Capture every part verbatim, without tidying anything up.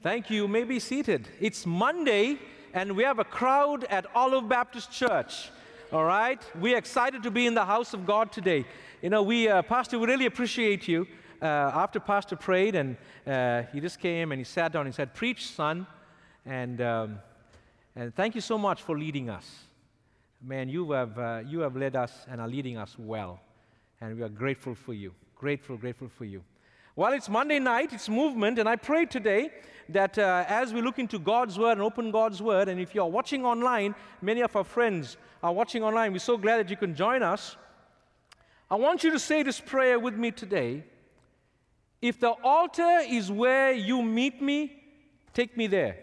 Thank you. You may be seated. It's Monday, and we have a crowd at Olive Baptist Church. All right? We're excited to be in the house of God today. You know, we, uh, Pastor, we really appreciate you. Uh, after Pastor prayed, and uh, he just came and he sat down and he said, "Preach, son." And, um, and thank you so much for leading us. Man, you have, uh, you have led us and are leading us well. And we are grateful for you. Grateful, grateful for you. Well, it's Monday night, it's movement, and I pray today that uh, as we look into God's Word and open God's Word, and if you're watching online, many of our friends are watching online, we're so glad that you can join us. I want you to say this prayer with me today. If the altar is where you meet me, take me there.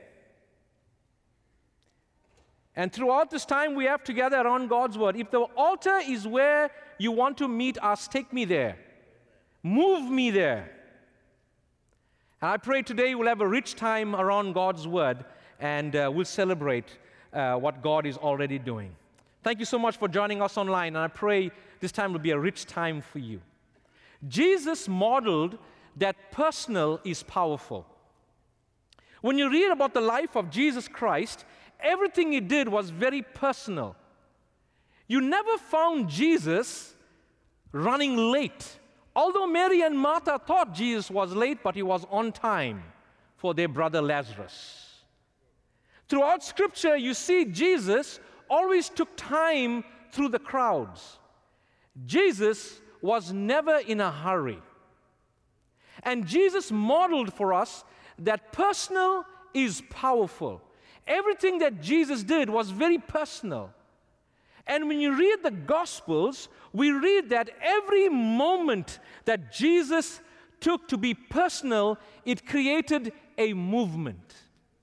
And throughout this time we have together around God's Word, if the altar is where you want to meet us, take me there. Move me there. And I pray today we'll have a rich time around God's Word, and uh, we'll celebrate uh, what God is already doing. Thank you so much for joining us online, and I pray this time will be a rich time for you. Jesus modeled that personal is powerful. When you read about the life of Jesus Christ, everything he did was very personal. You never found Jesus running late. Although Mary and Martha thought Jesus was late, but he was on time for their brother Lazarus. Throughout Scripture, you see Jesus always took time through the crowds. Jesus was never in a hurry. And Jesus modeled for us that personal is powerful. Everything that Jesus did was very personal. And when you read the Gospels, we read that every moment that Jesus took to be personal, it created a movement.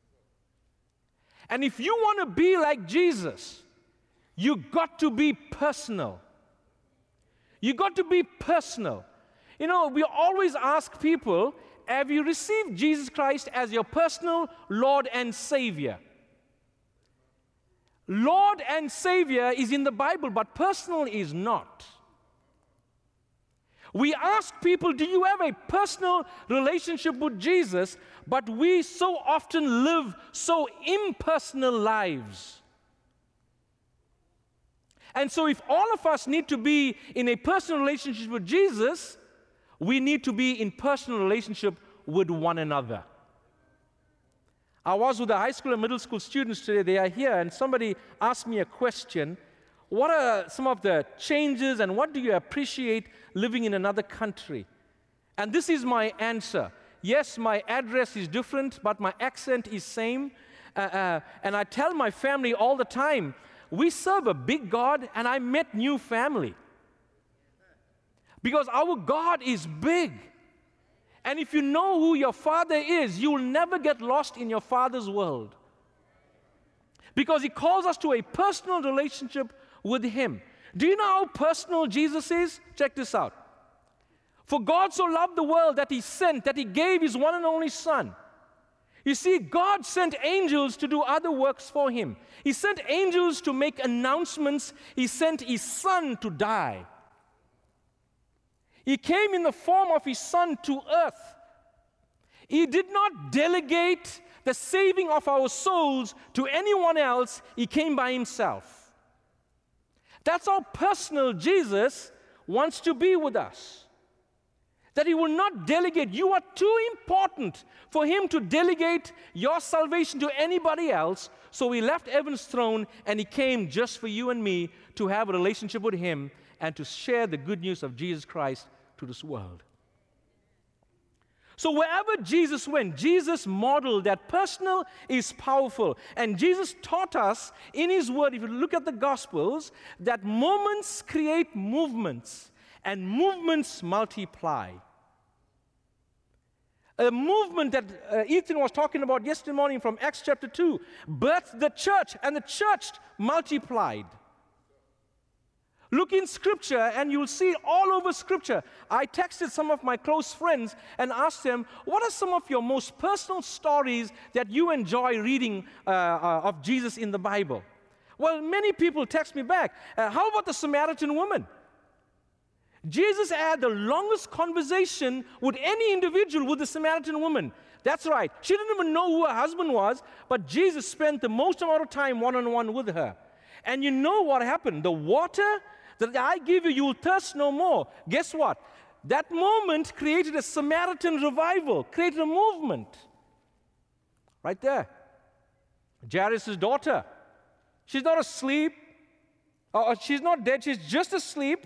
And if you want to be like Jesus, you got to be personal. You got to be personal. You know, we always ask people, have you received Jesus Christ as your personal Lord and Savior? Lord and Savior is in the Bible, but personal is not. We ask people, do you have a personal relationship with Jesus? But we so often live so impersonal lives. And so if all of us need to be in a personal relationship with Jesus, we need to be in personal relationship with one another. I was with the high school and middle school students today. They are here, and somebody asked me a question. What are some of the changes, and what do you appreciate living in another country? And this is my answer. Yes, my address is different, but my accent is same. Uh, uh, and I tell my family all the time, we serve a big God, and I met new family. Because our God is big. And if you know who your Father is, you will never get lost in your Father's world. Because He calls us to a personal relationship with Him. Do you know how personal Jesus is? Check this out. For God so loved the world that He sent, that He gave His one and only Son. You see, God sent angels to do other works for Him. He sent angels to make announcements. He sent His Son to die. He came in the form of His Son to earth. He did not delegate the saving of our souls to anyone else. He came by Himself. That's how personal Jesus wants to be with us. That He will not delegate. You are too important for Him to delegate your salvation to anybody else. So He left heaven's throne and He came just for you and me to have a relationship with Him and to share the good news of Jesus Christ to this world. So wherever Jesus went, Jesus modeled that personal is powerful. And Jesus taught us in His Word, if you look at the Gospels, that moments create movements, and movements multiply. A movement that uh, Ethan was talking about yesterday morning from Acts chapter two, birthed the church, and the church multiplied. Look in Scripture, and you'll see all over Scripture. I texted some of my close friends and asked them, what are some of your most personal stories that you enjoy reading uh, uh, of Jesus in the Bible? Well, many people text me back. Uh, how about the Samaritan woman? Jesus had the longest conversation with any individual with the Samaritan woman. That's right. She didn't even know who her husband was, but Jesus spent the most amount of time one-on-one with her. And you know what happened? The water that I give you, you will thirst no more. Guess what? That moment created a Samaritan revival, created a movement. Right there. Jairus' daughter. She's not asleep. Or she's not dead. She's just asleep.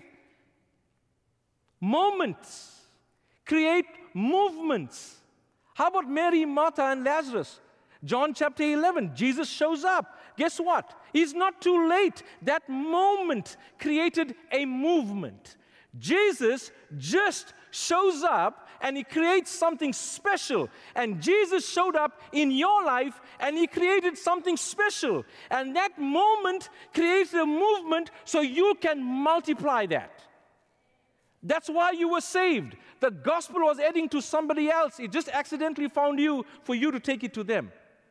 Moments create movements. How about Mary, Martha, and Lazarus? John chapter eleven, Jesus shows up. Guess what? It's not too late. That moment created a movement. Jesus just shows up and he creates something special. And Jesus showed up in your life and he created something special. And that moment creates a movement so you can multiply that. That's why you were saved. The gospel was adding to somebody else. It just accidentally found you for you to take it to them.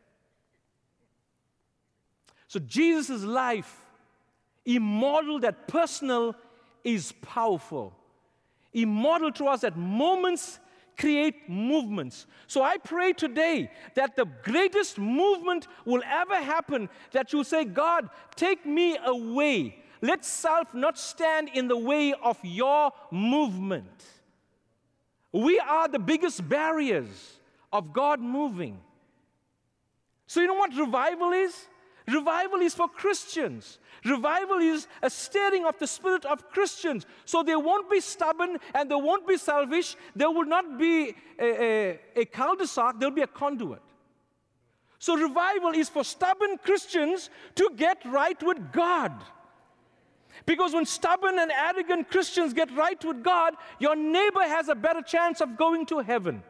So Jesus' life, he modeled that personal is powerful. He modeled to us that moments create movements. So I pray today that the greatest movement will ever happen, that you say, God, take me away. Let self not stand in the way of your movement. We are the biggest barriers of God moving. So you know what revival is? Revival is for Christians. Revival is a stirring of the spirit of Christians. So they won't be stubborn and they won't be selfish. There will not be a, a, a cul-de-sac. There will be a conduit. So revival is for stubborn Christians to get right with God. Because when stubborn and arrogant Christians get right with God, your neighbor has a better chance of going to heaven.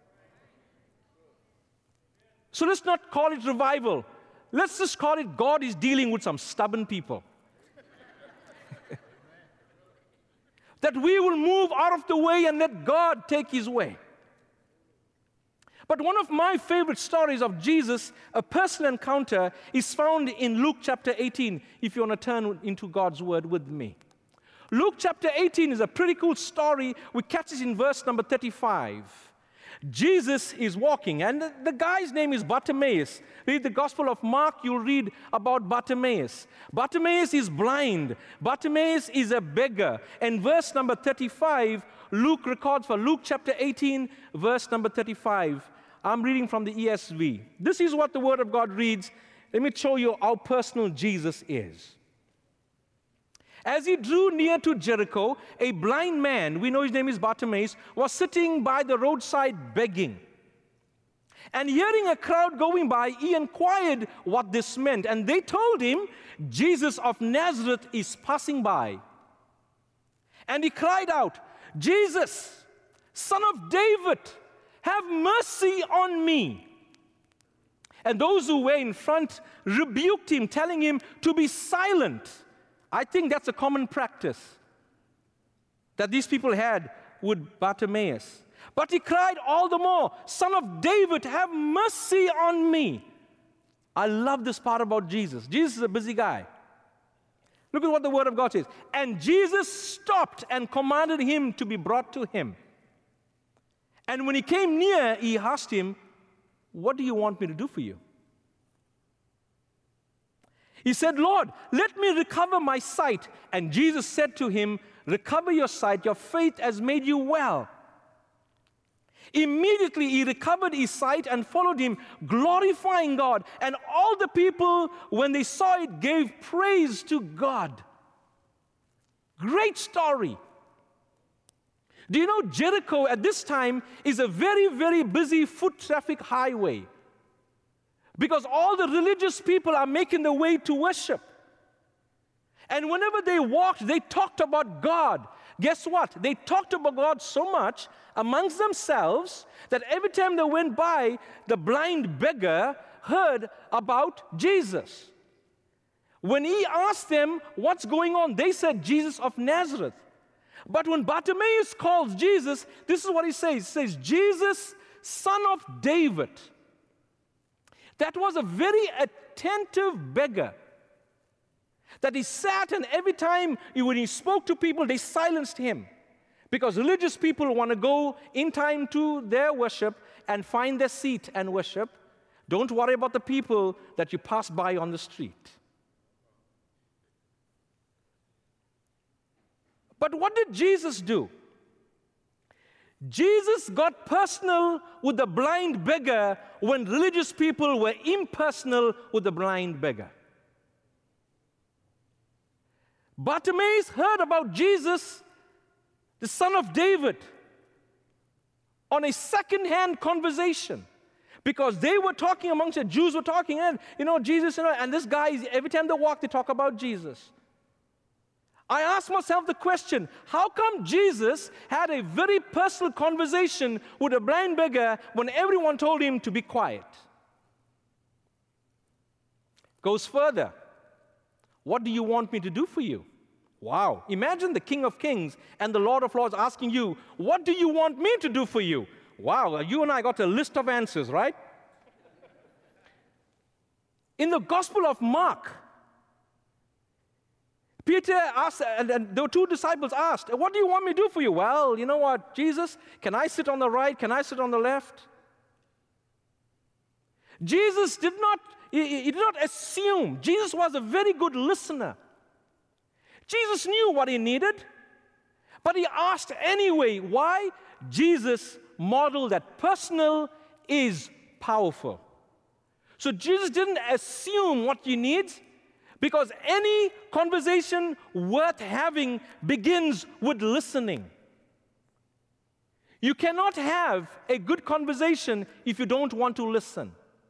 So let's not call it revival. Let's just call it God is dealing with some stubborn people. That we will move out of the way and let God take his way. But one of my favorite stories of Jesus, a personal encounter, is found in Luke chapter eighteen, if you want to turn into God's word with me. Luke chapter eighteen is a pretty cool story. We catch it in verse number thirty-five. Jesus is walking, and the, the guy's name is Bartimaeus. Read the Gospel of Mark, you'll read about Bartimaeus. Bartimaeus is blind. Bartimaeus is a beggar. And verse number thirty-five, Luke records for Luke chapter eighteen, verse number thirty-five. I'm reading from the E S V. This is what the Word of God reads. Let me show you how personal Jesus is. As he drew near to Jericho, a blind man, we know his name is Bartimaeus, was sitting by the roadside begging. And hearing a crowd going by, he inquired what this meant. And they told him, Jesus of Nazareth is passing by. And he cried out, Jesus, Son of David, have mercy on me. And those who were in front rebuked him, telling him to be silent. I think that's a common practice that these people had with Bartimaeus. But he cried all the more, Son of David, have mercy on me. I love this part about Jesus. Jesus is a busy guy. Look at what the Word of God says. And Jesus stopped and commanded him to be brought to him. And when he came near, he asked him, what do you want me to do for you? He said, Lord, let me recover my sight. And Jesus said to him, recover your sight, your faith has made you well. Immediately he recovered his sight and followed him, glorifying God. And all the people, when they saw it, gave praise to God. Great story. Do you know Jericho at this time is a very, very busy foot traffic highway? Because all the religious people are making their way to worship. And whenever they walked, they talked about God. Guess what? They talked about God so much amongst themselves that every time they went by, the blind beggar heard about Jesus. When he asked them what's going on, they said, Jesus of Nazareth. But when Bartimaeus calls Jesus, this is what he says. He says, Jesus, Son of David. That was a very attentive beggar. That he sat, and every time when he spoke to people, they silenced him. Because religious people want to go in time to their worship, and find their seat and worship. Don't worry about the people that you pass by on the street. But what did Jesus do? Jesus got personal with the blind beggar when religious people were impersonal with the blind beggar. Bartimaeus heard about Jesus, the son of David, on a second-hand conversation, because they were talking amongst the Jews were talking, and you know, Jesus, you know, and this guy, every time they walk, they talk about Jesus. I asked myself the question, how come Jesus had a very personal conversation with a blind beggar when everyone told him to be quiet? Goes further. What do you want me to do for you? Wow. Imagine the King of Kings and the Lord of Lords asking you, what do you want me to do for you? Wow, you and I got a list of answers, right? In the Gospel of Mark, Peter asked, and, and the two disciples asked, what do you want me to do for you? Well, you know what, Jesus, can I sit on the right? Can I sit on the left? Jesus did not, he, he did not assume. Jesus was a very good listener. Jesus knew what he needed, but he asked anyway. Why? Jesus modeled that personal is powerful. So Jesus didn't assume what he needs, because any conversation worth having begins with listening. You cannot have a good conversation if you don't want to listen.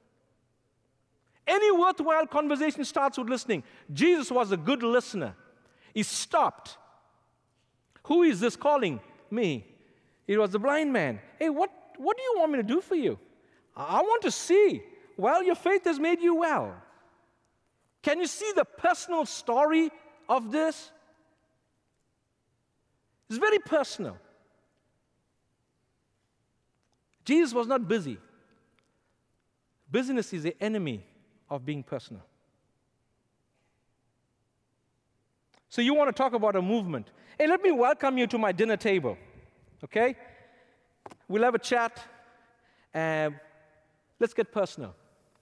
Any worthwhile conversation starts with listening. Jesus was a good listener. He stopped. Who is this calling? Me. It was the blind man. Hey, what, what do you want me to do for you? I want to see. Well, your faith has made you well. Can you see the personal story of this? It's very personal. Jesus was not busy. Busyness is the enemy of being personal. So you want to talk about a movement. Hey, let me welcome you to my dinner table, okay? We'll have a chat, and let's get personal.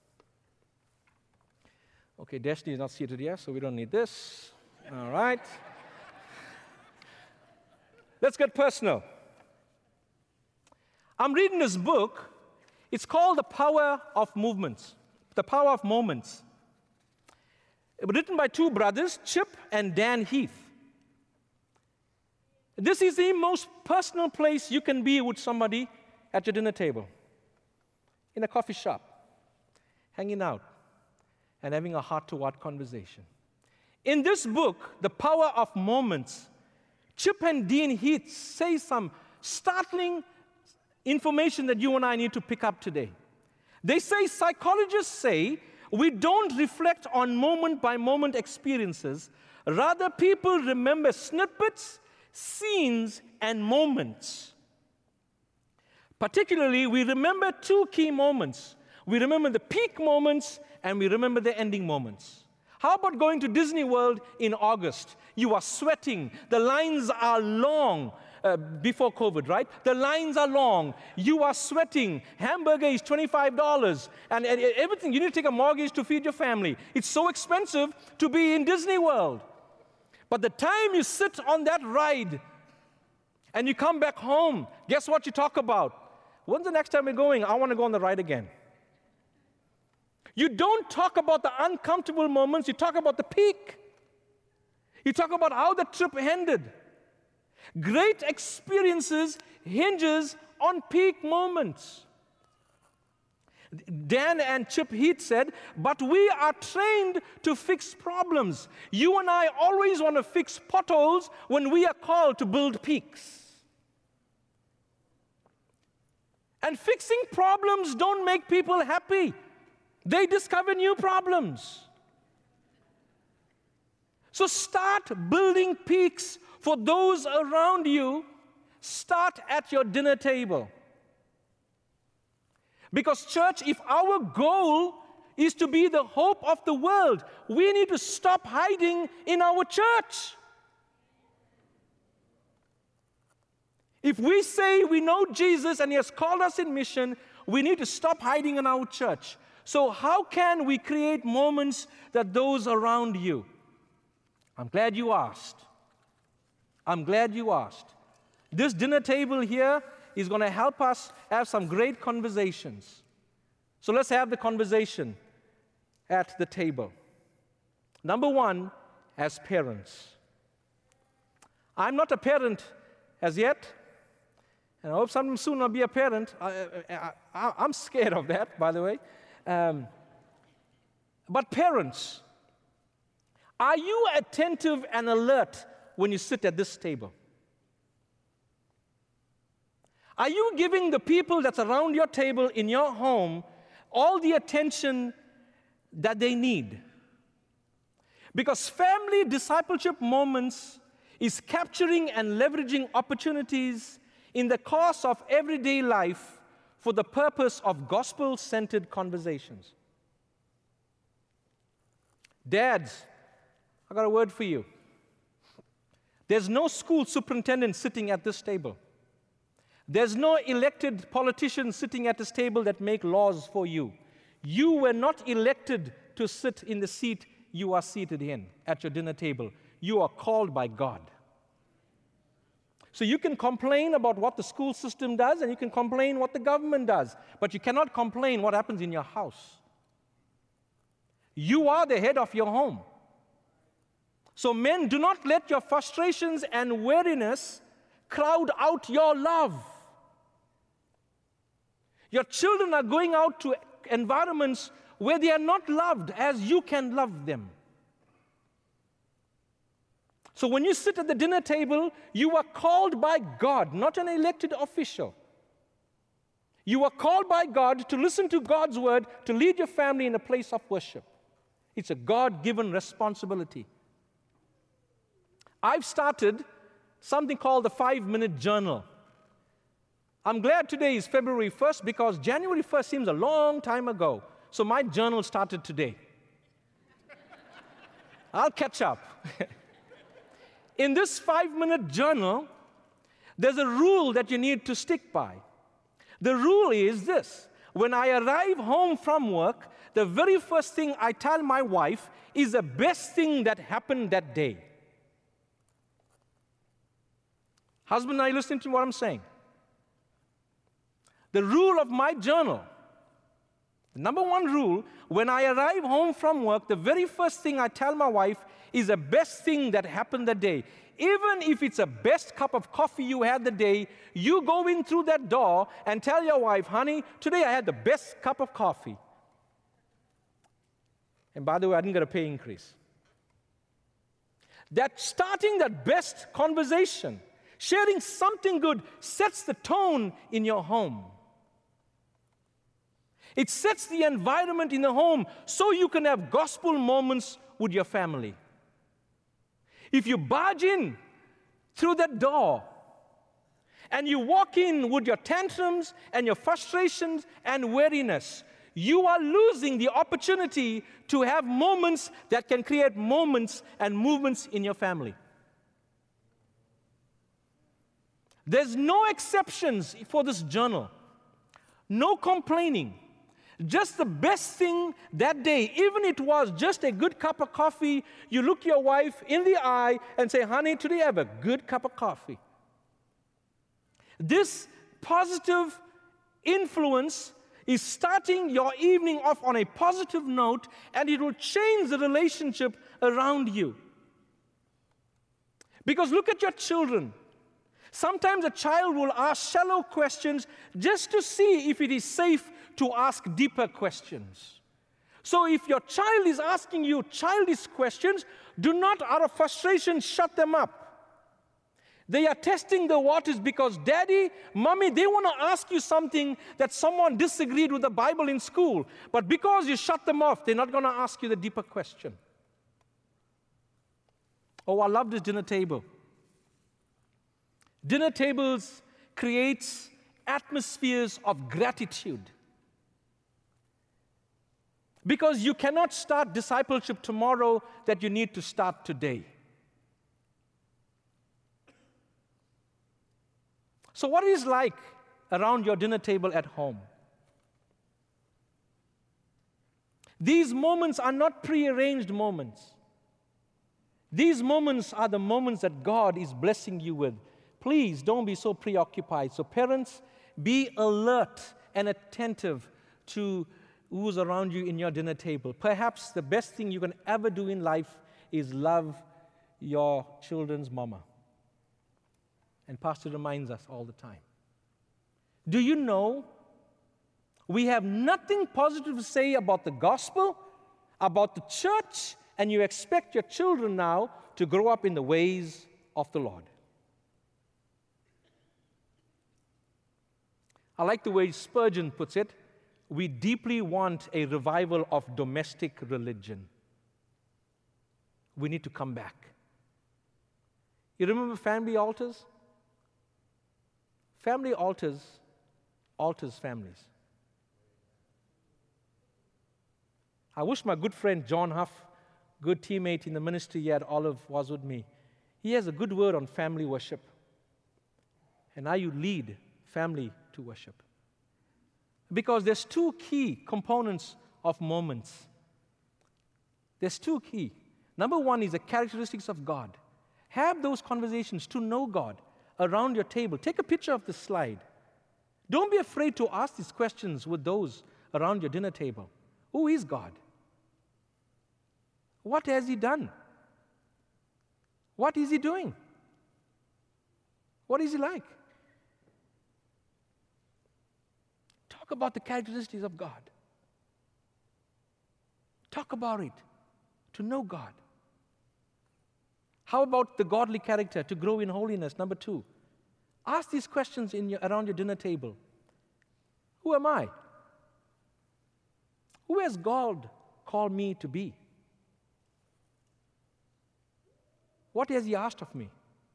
Okay, Destiny is not seated yet, so we don't need this. All right. Let's get personal. I'm reading this book. It's called The Power of Movements, The Power of Moments. It was written by two brothers, Chip and Dan Heath. This is the most personal place you can be with somebody at your dinner table, in a coffee shop, hanging out, and having a heart-to-heart conversation. In this book, The Power of Moments, Chip and Dan Heath say some startling information that you and I need to pick up today. They say, psychologists say, we don't reflect on moment-by-moment experiences. Rather, people remember snippets, scenes, and moments. Particularly, we remember two key moments. We remember the peak moments, and we remember the ending moments. How about going to Disney World in August? You are sweating. The lines are long. Uh, before COVID, right? The lines are long. You are sweating. Hamburger is twenty-five dollars. And, and everything. You need to take a mortgage to feed your family. It's so expensive to be in Disney World. But the time you sit on that ride and you come back home, guess what you talk about? When's the next time we're going? I want to go on the ride again. You don't talk about the uncomfortable moments. You talk about the peak. You talk about how the trip ended. Great experiences hinges on peak moments. Dan and Chip Heath said, but we are trained to fix problems. You and I always want to fix potholes when we are called to build peaks. And fixing problems don't make people happy. They discover new problems. So start building peaks for those around you. Start at your dinner table. Because, church, if our goal is to be the hope of the world, we need to stop hiding in our church. If we say we know Jesus and He has called us in mission, we need to stop hiding in our church. So how can we create moments that those around you? I'm glad you asked. I'm glad you asked. This dinner table here is going to help us have some great conversations. So let's have the conversation at the table. Number one, as parents. I'm not a parent as yet, and I hope sometime soon I'll be a parent. I, I, I, I'm scared of that, by the way. Um, but parents, are you attentive and alert when you sit at this table? Are you giving the people that's around your table in your home all the attention that they need? Because family discipleship moments is capturing and leveraging opportunities in the course of everyday life for the purpose of gospel-centered conversations. Dads, I got a word for you. There's no school superintendent sitting at this table. There's no elected politician sitting at this table that make laws for you. You were not elected to sit in the seat you are seated in at your dinner table. You are called by God. So you can complain about what the school system does, and you can complain what the government does, but you cannot complain what happens in your house. You are the head of your home. So men, do not let your frustrations and weariness crowd out your love. Your children are going out to environments where they are not loved as you can love them. So when you sit at the dinner table, you are called by God, not an elected official. You are called by God to listen to God's word, to lead your family in a place of worship. It's a God-given responsibility. I've started something called the five-minute journal. I'm glad today is February first because January first seems a long time ago. So my journal started today. I'll catch up. In this five-minute journal, there's a rule that you need to stick by. The rule is this: when I arrive home from work, the very first thing I tell my wife is the best thing that happened that day. Husband, are you listening to what I'm saying? The rule of my journal, the number one rule, when I arrive home from work, the very first thing I tell my wife is the best thing that happened that day. Even if it's the best cup of coffee you had the day, you go in through that door and tell your wife, honey, today I had the best cup of coffee. And by the way, I didn't get a pay increase. That starting that best conversation, sharing something good, sets the tone in your home. It sets the environment in the home so you can have gospel moments with your family. If you barge in through that door and you walk in with your tantrums and your frustrations and weariness, you are losing the opportunity to have moments that can create moments and movements in your family. There's no exceptions for this journal. No complaining. Just the best thing that day, even if it was just a good cup of coffee, you look your wife in the eye and say, honey, today I have a good cup of coffee. This positive influence is starting your evening off on a positive note, and it will change the relationship around you. Because look at your children. Sometimes a child will ask shallow questions just to see if it is safe to ask deeper questions. So if your child is asking you childish questions, do not, out of frustration, shut them up. They are testing the waters because daddy, mommy, they want to ask you something that someone disagreed with the Bible in school. But because you shut them off, they're not going to ask you the deeper question. Oh, I love this dinner table. Dinner tables creates atmospheres of gratitude. Because you cannot start discipleship tomorrow that you need to start today. So what is it like around your dinner table at home? These moments are not prearranged moments. These moments are the moments that God is blessing you with. Please don't be so preoccupied. So parents, be alert and attentive to who's around you in your dinner table. Perhaps the best thing you can ever do in life is love your children's mama. And Pastor reminds us all the time. Do you know we have nothing positive to say about the gospel, about the church, and you expect your children now to grow up in the ways of the Lord? I like the way Spurgeon puts it. We deeply want a revival of domestic religion. We need to come back. You remember family altars? Family altars alters families. I wish my good friend John Huff, good teammate in the ministry here at Olive, was with me. He has a good word on family worship. And now you lead family to worship. Because there's two key components of moments. There's two key. Number one is the characteristics of God. Have those conversations to know God around your table. Take a picture of the slide. Don't be afraid to ask these questions with those around your dinner table. Who is God? What has He done? What is He doing? What is He like? Talk about the characteristics of God. Talk about it, to know God. How about the godly character, to grow in holiness? Number two, ask these questions in your, around your dinner table. Who am I? Who has God called me to be? What has He asked of me?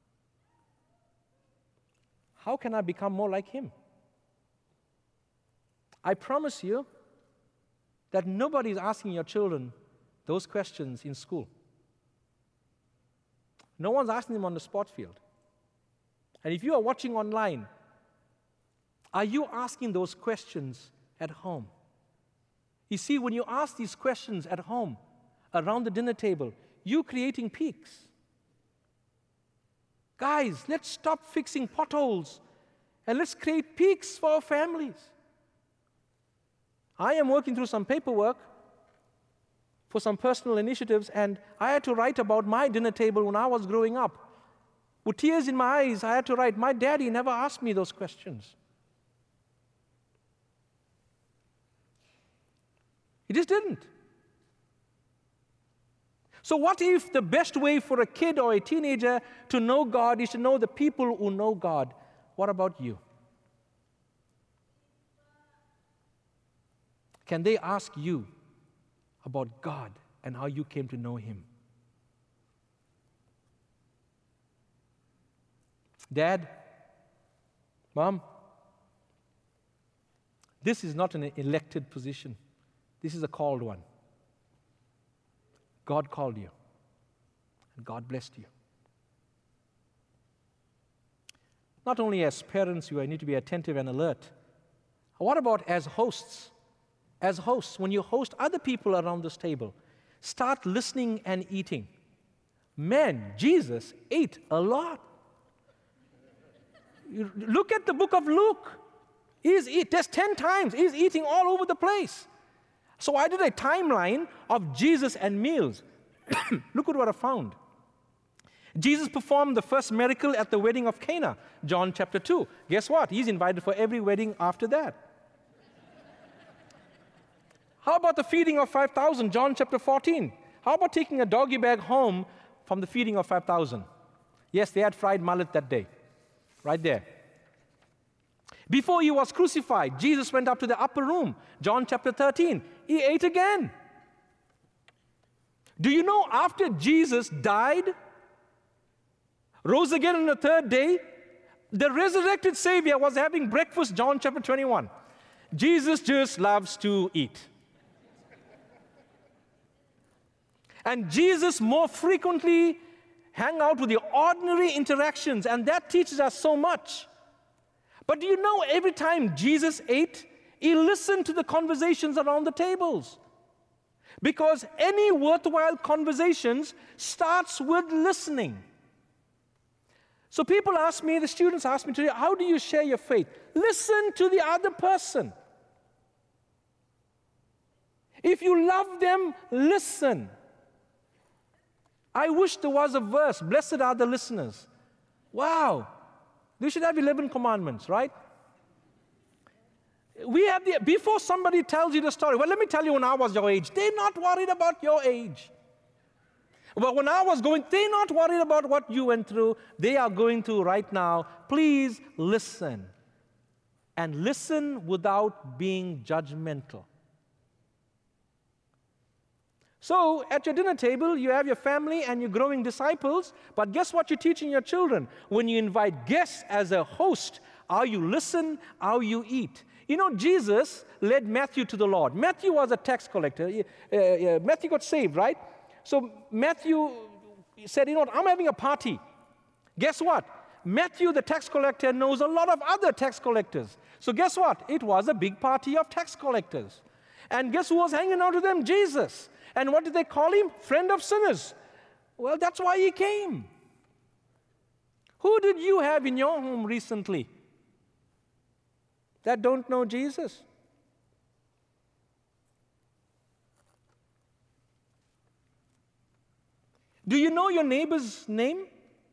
How can I become more like Him? I promise you that nobody is asking your children those questions in school. No one's asking them on the sport field. And if you are watching online, are you asking those questions at home? You see, when you ask these questions at home, around the dinner table, you're creating peaks. Guys, let's stop fixing potholes and let's create peaks for our families. I am working through some paperwork for some personal initiatives, and I had to write about my dinner table when I was growing up. With tears in my eyes, I had to write, my daddy never asked me those questions. He just didn't. So what if the best way for a kid or a teenager to know God is to know the people who know God? What about you? Can they ask you about God and how you came to know Him? Dad, Mom, this is not an elected position. This is a called one. God called you, and God blessed you. Not only as parents, you need to be attentive and alert. What about as hosts? As hosts, when you host other people around this table, start listening and eating. Man, Jesus ate a lot. You look at the book of Luke. He's eat, there's ten times. He's eating all over the place. So I did a timeline of Jesus and meals. Look at what I found. Jesus performed the first miracle at the wedding of Cana, John chapter two. Guess what? He's invited for every wedding after that. How about the feeding of five thousand, John chapter fourteen? How about taking a doggy bag home from the feeding of five thousand? Yes, they had fried mullet that day, right there. Before He was crucified, Jesus went up to the upper room, John chapter thirteen. He ate again. Do you know after Jesus died, rose again on the third day, the resurrected Savior was having breakfast, John chapter twenty-one. Jesus just loves to eat. And Jesus more frequently hang out with the ordinary interactions, and that teaches us so much. But do you know every time Jesus ate, He listened to the conversations around the tables. Because any worthwhile conversations starts with listening. So people ask me, the students ask me today, how do you share your faith? Listen to the other person. If you love them, listen. I wish there was a verse, blessed are the listeners. Wow. We should have eleven commandments, right? We have the, before somebody tells you the story, well, let me tell you when I was your age, they're not worried about your age. Well, when I was going, they're not worried about what you went through. They are going through right now. Please listen. And listen without being judgmental. So, at your dinner table, you have your family and you're growing disciples, but guess what you're teaching your children? When you invite guests as a host, how you listen, how you eat. You know, Jesus led Matthew to the Lord. Matthew was a tax collector. Uh, uh, Matthew got saved, right? So Matthew said, you know what, I'm having a party. Guess what? Matthew, the tax collector, knows a lot of other tax collectors. So guess what? It was a big party of tax collectors. And guess who was hanging out with them? Jesus. And what did they call him? Friend of sinners. Well, that's why he came. Who did you have in your home recently that don't know Jesus? Do you know your neighbor's name?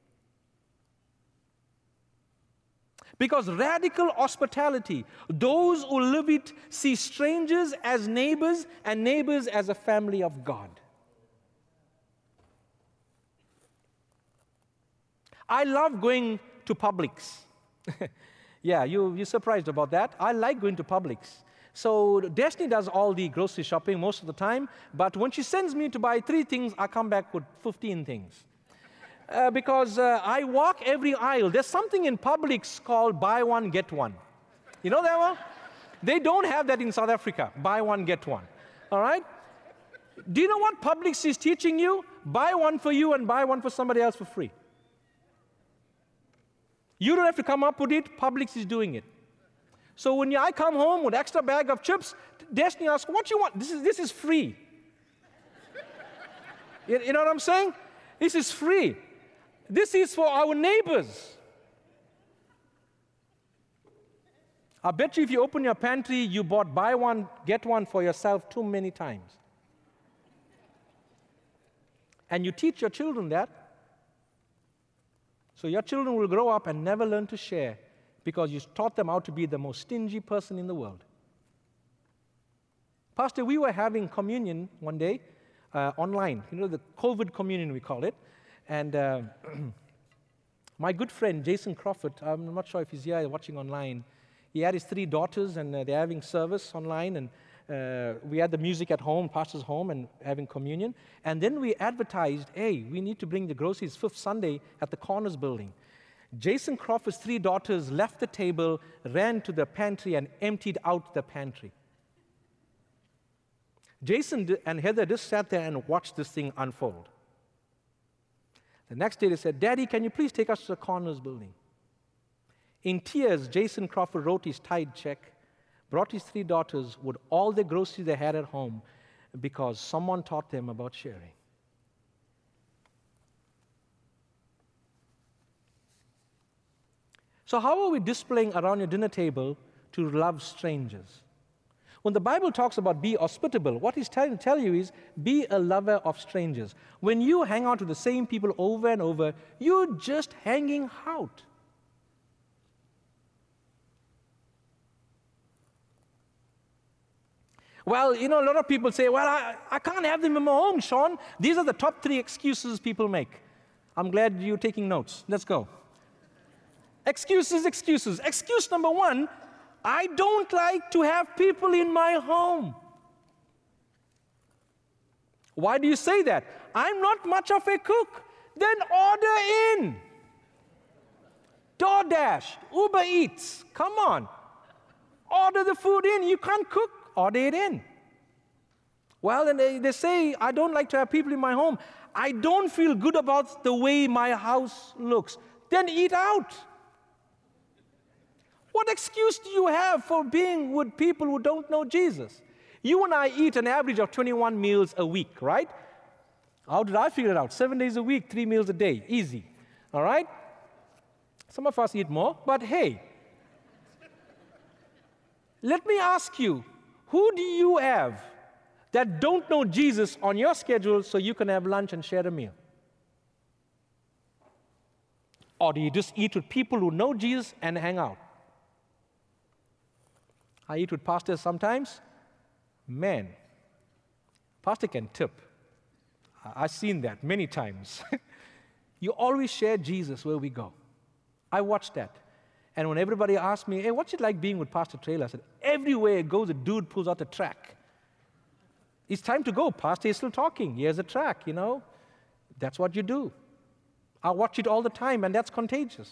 Because radical hospitality, those who live it see strangers as neighbors and neighbors as a family of God. I love going to Publix. Yeah, you, you're surprised about that. I like going to Publix. So Destiny does all the grocery shopping most of the time, but when she sends me to buy three things, I come back with fifteen things. Uh, because uh, I walk every aisle. There's something in Publix called buy one, get one. You know that one? They don't have that in South Africa, buy one, get one. All right? Do you know what Publix is teaching you? Buy one for you and buy one for somebody else for free. You don't have to come up with it, Publix is doing it. So when I come home with extra bag of chips, Destiny asks, what you want? This is, this is free. you, you know what I'm saying? This is free. This is for our neighbors. I bet you if you open your pantry, you bought buy one, get one for yourself too many times. And you teach your children that. So your children will grow up and never learn to share because you taught them how to be the most stingy person in the world. Pastor, we were having communion one day uh, online. You know, the COVID communion, we call it. And uh, my good friend, Jason Crawford, I'm not sure if he's here watching online, he had his three daughters, and uh, they're having service online, and uh, we had the music at home, pastor's home, and having communion. And then we advertised, hey, we need to bring the groceries fifth Sunday at the Corners building. Jason Crawford's three daughters left the table, ran to the pantry, and emptied out the pantry. Jason and Heather just sat there and watched this thing unfold. The next day they said, Daddy, can you please take us to the Corners building? In tears, Jason Crawford wrote his tithe check, brought his three daughters with all the groceries they had at home because someone taught them about sharing. So how are we displaying around your dinner table to love strangers? When the Bible talks about be hospitable, what he's trying to tell you is be a lover of strangers. When you hang out with the same people over and over, you're just hanging out. Well, you know, a lot of people say, well, I, I can't have them in my home, Sean. These are the top three excuses people make. I'm glad you're taking notes. Let's go. Excuses, excuses. Excuse number one, I don't like to have people in my home. Why do you say that? I'm not much of a cook. Then order in. DoorDash, Uber Eats, come on. Order the food in. You can't cook, order it in. Well, and they, they say, I don't like to have people in my home. I don't feel good about the way my house looks. Then eat out. What excuse do you have for being with people who don't know Jesus? You and I eat an average of twenty-one meals a week, right? How did I figure it out? Seven days a week, three meals a day. Easy. All right? Some of us eat more, but hey. Let me ask you, who do you have that don't know Jesus on your schedule so you can have lunch and share a meal? Or do you just eat with people who know Jesus and hang out? I eat with pastors sometimes. Man, pastor can tip. I've seen that many times. You always share Jesus where we go. I watched that. And when everybody asked me, hey, what's it like being with Pastor Traylor? I said, everywhere it goes, a dude pulls out a track. It's time to go. Pastor is still talking. Here's a track, you know. That's what you do. I watch it all the time, and that's contagious.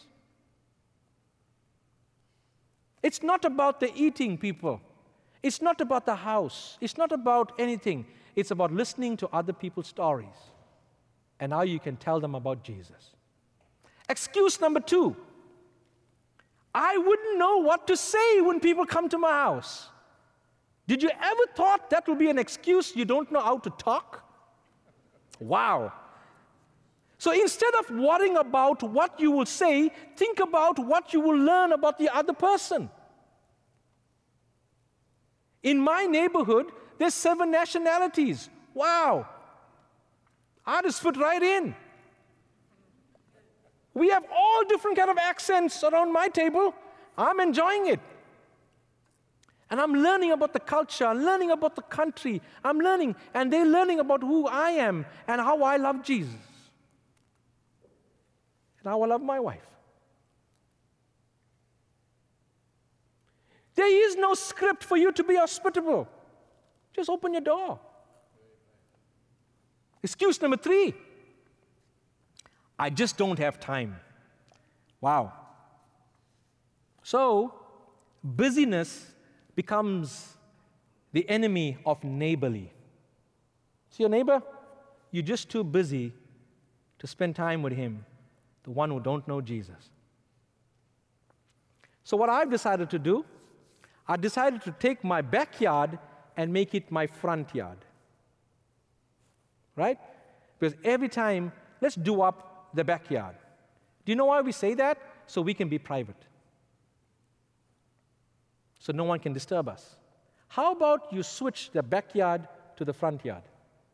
It's not about the eating, people. It's not about the house. It's not about anything. It's about listening to other people's stories and how you can tell them about Jesus. Excuse number two. I wouldn't know what to say when people come to my house. Did you ever thought that would be an excuse you don't know how to talk? Wow. So instead of worrying about what you will say, think about what you will learn about the other person. In my neighborhood, there's seven nationalities. Wow. I just fit right in. We have all different kind of accents around my table. I'm enjoying it. And I'm learning about the culture, I'm learning about the country. I'm learning, and they're learning about who I am and how I love Jesus. And how I love my wife. There is no script for you to be hospitable. Just open your door. Excuse number three. I just don't have time. Wow. So, busyness becomes the enemy of neighborly. See your neighbor? You're just too busy to spend time with him, the one who don't know Jesus. So what I've decided to do, I decided to take my backyard and make it my front yard. Right? Because every time, let's do up the backyard. Do you know why we say that? So we can be private. So no one can disturb us. How about you switch the backyard to the front yard?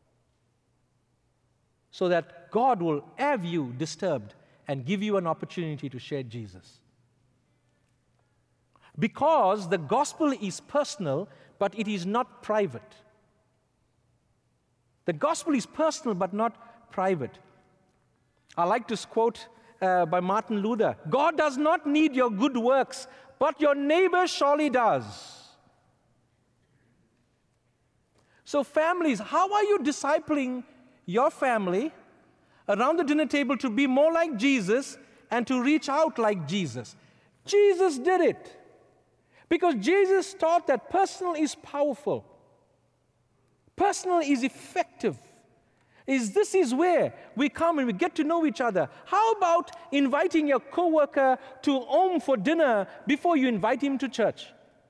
So that God will have you disturbed and give you an opportunity to share Jesus. Because the gospel is personal, but it is not private. The gospel is personal, but not private. I like this quote uh, by Martin Luther. God does not need your good works, but your neighbor surely does. So families, how are you discipling your family around the dinner table to be more like Jesus and to reach out like Jesus? Jesus did it. Because Jesus taught that personal is powerful. Personal is effective. Is this is where we come and we get to know each other. How about inviting your coworker to home for dinner before you invite him to church?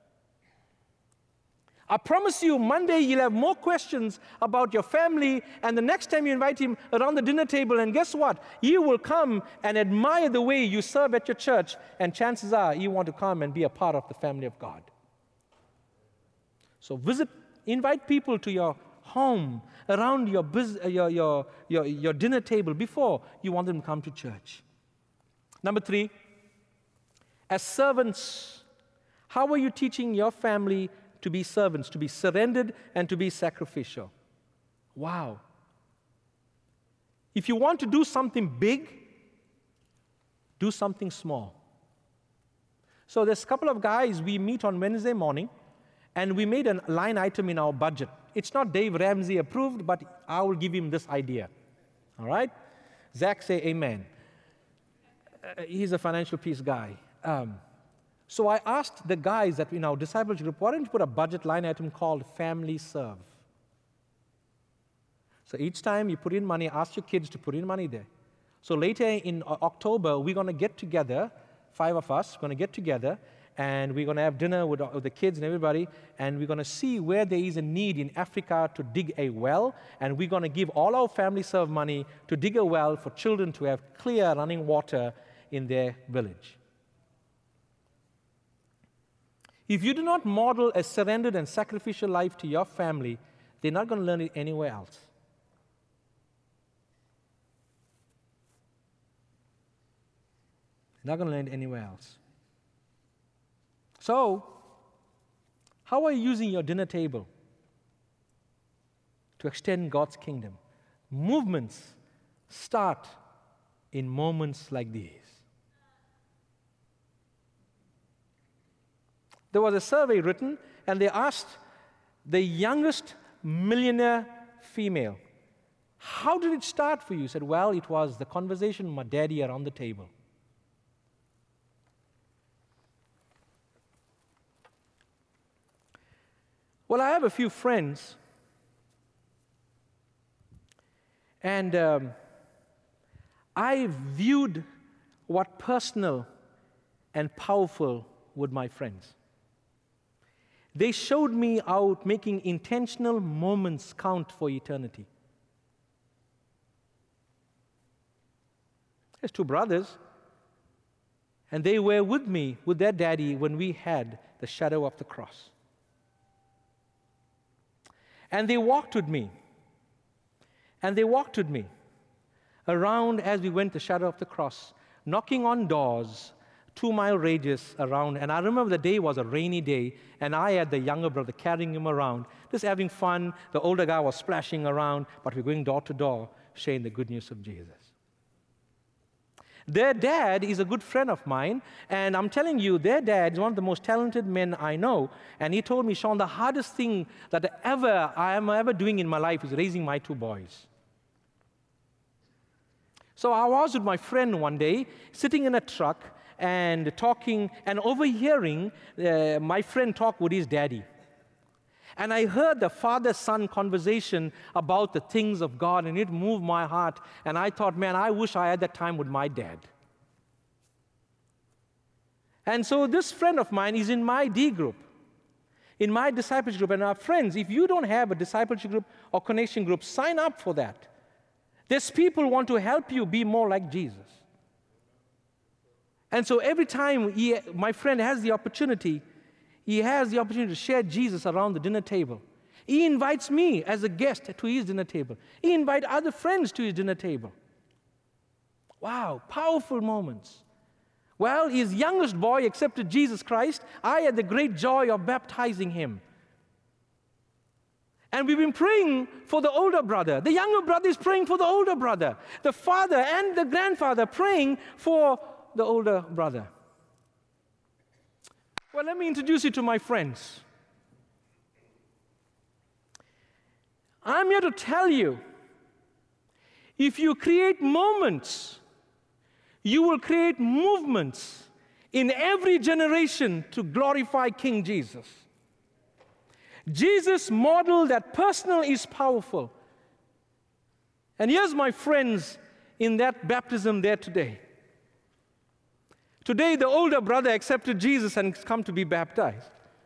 I promise you, Monday you'll have more questions about your family, and the next time you invite him around the dinner table, and guess what? He will come and admire the way you serve at your church, and chances are you want to come and be a part of the family of God. So visit, invite people to your home, around your, your, your, your, your dinner table before you want them to come to church. Number three, as servants, how are you teaching your family to be servants, to be surrendered, and to be sacrificial? Wow. If you want to do something big, do something small. So there's a couple of guys, we meet on Wednesday morning, and we made a line item in our budget. It's not Dave Ramsey approved, but I will give him this idea. All right? Zach, say amen. Uh, he's a financial peace guy. Um, So I asked the guys that in our discipleship group, why don't you put a budget line item called Family Serve? So each time you put in money, ask your kids to put in money there. So later in October, we're going to get together, five of us, going to get together, and we're going to have dinner with, with the kids and everybody, and we're going to see where there is a need in Africa to dig a well, and we're going to give all our family serve money to dig a well for children to have clear running water in their village. If you do not model a surrendered and sacrificial life to your family, they're not going to learn it anywhere else. They're not going to learn it anywhere else. So, how are you using your dinner table to extend God's kingdom? Movements start in moments like these. There was a survey written, and they asked the youngest millionaire female, how did it start for you? She said, well, it was the conversation with my daddy around the table. Well, I have a few friends, and um, I viewed what personal and powerful with my friends. They showed me out making intentional moments count for eternity. There's two brothers, and they were with me, with their daddy, when we had the shadow of the cross. And they walked with me. And they walked with me around as we went the shadow of the cross, knocking on doors, two-mile radius around. And I remember the day was a rainy day, and I had the younger brother carrying him around, just having fun. The older guy was splashing around, but we're going door to door, sharing the good news of Jesus. Their dad is a good friend of mine, and I'm telling you, their dad is one of the most talented men I know. And he told me, Sean, the hardest thing that ever I am ever doing in my life is raising my two boys. So I was with my friend one day, sitting in a truck and talking, and overhearing uh, my friend talk with his daddy. And I heard the father-son conversation about the things of God, and it moved my heart. And I thought, man, I wish I had that time with my dad. And so this friend of mine is in my D group, in my discipleship group. And our friends, if you don't have a discipleship group or connection group, sign up for that. There's people who want to help you be more like Jesus. And so every time he, my friend has the opportunity, he has the opportunity to share Jesus around the dinner table. He invites me as a guest to his dinner table. He invites other friends to his dinner table. Wow, powerful moments. Well, his youngest boy accepted Jesus Christ. I had the great joy of baptizing him. And we've been praying for the older brother. The younger brother is praying for the older brother. The father and the grandfather praying for the older brother. Well, let me introduce you to my friends. I'm here to tell you, if you create moments, you will create movements in every generation to glorify King Jesus. Jesus modeled that personal is powerful. And here's my friends in that baptism there today. Today, the older brother accepted Jesus and has come to be baptized.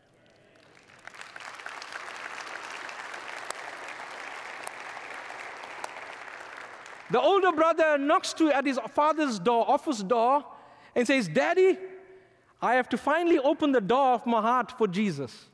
The older brother knocks to at his father's door, office door, and says, Daddy, I have to finally open the door of my heart for Jesus.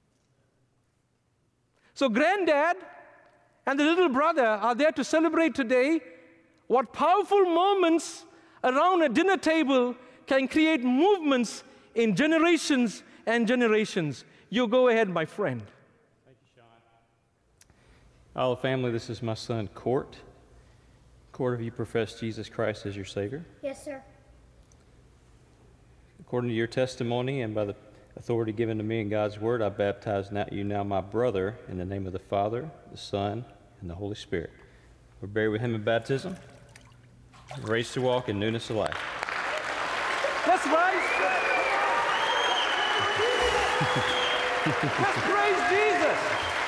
So granddad and the little brother are there to celebrate today what powerful moments around a dinner table can create movements in generations and generations. You go ahead, my friend. Thank you, Sean. All family, this is my son, Court. Court, have you professed Jesus Christ as your Savior? Yes, sir. According to your testimony and by the authority given to me in God's Word, I baptize now, you now, my brother, in the name of the Father, the Son, and the Holy Spirit. We're buried with him in baptism, raised to walk in newness of life. Let's rise. Let's praise Jesus.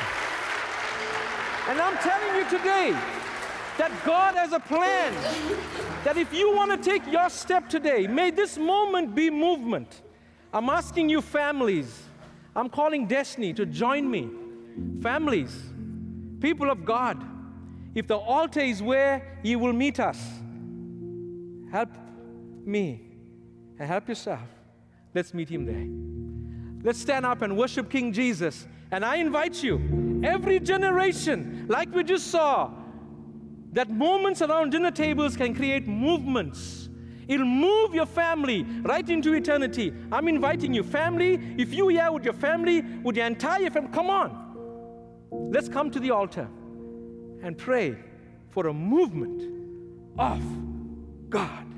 And I'm telling you today that God has a plan, that if you want to take your step today, may this moment be movement. I'm asking you families, I'm calling Destiny to join me. Families, people of God, if the altar is where He will meet us, help me and help yourself. Let's meet Him there. Let's stand up and worship King Jesus. And I invite you, every generation, like we just saw, that moments around dinner tables can create movements. It'll move your family right into eternity. I'm inviting you, family, if you here with your family, with your entire family, come on. Let's come to the altar and pray for a movement of God.